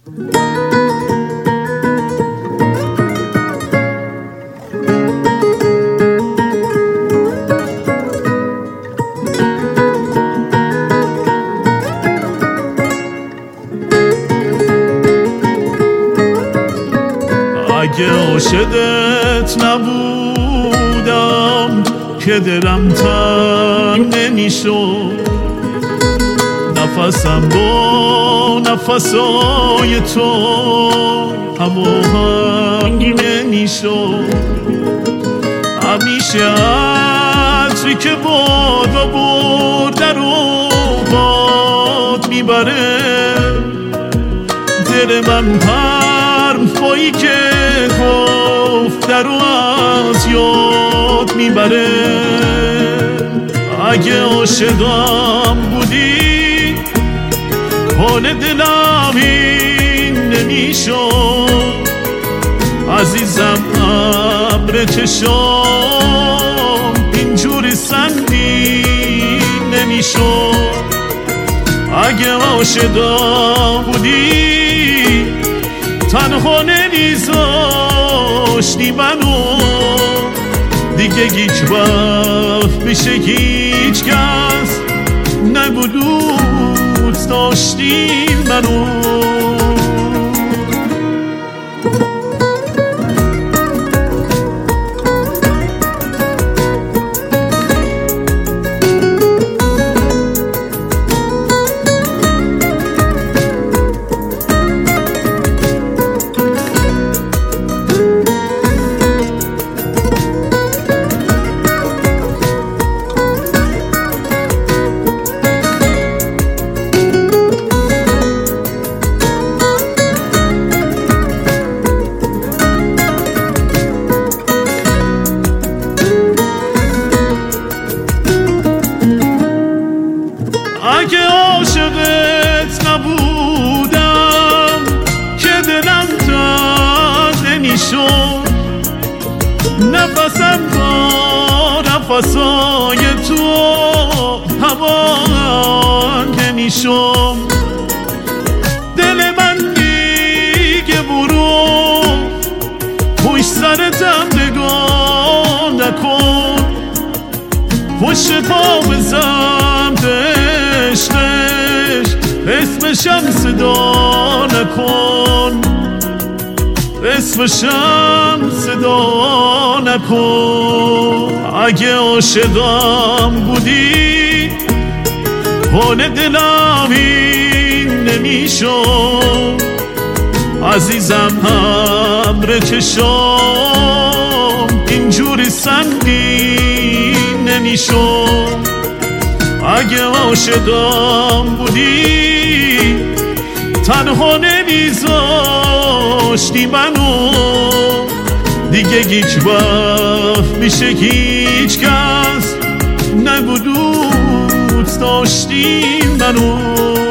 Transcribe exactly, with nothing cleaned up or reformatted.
اگه عاشقت نبودم که دلم تنگ نمیشد، نفسم با نفسای تو هماهنگ نمیشد. همیشه عطری که بادا برده رو باد میبره، دل من حرفایی که گفته رو از یاد میبره. اگه عاشقم بودی حال دلم این نمیشد، عزیزم ابر چشام اینجوری سنگین نمیشد. اگه عاشقم بودی تنها نمیذاشتی منو، دیگه هیچ وقت بشه هیچ کس نگو دوست داشتی منو. اگه عاشقت نبودم که دلم تنگ نمیشد، نفسم با نفسای تو هماهنگ نمیشد. دل من دیگه برو پشت سرتم نگاه نکن، پشت پا بزن عشقش اسمشم صدا نکن، اسمشم صدا نکن. اگه عاشقم بودی حال دلم این نمیشد، عزیزم ابر چشام اینجوری سنگین نمیشد. اگه عاشقم بودی تنها نمیذاشتی منو، دیگه هیچ وقت میشه هیچ کس نگو دوست داشتی منو.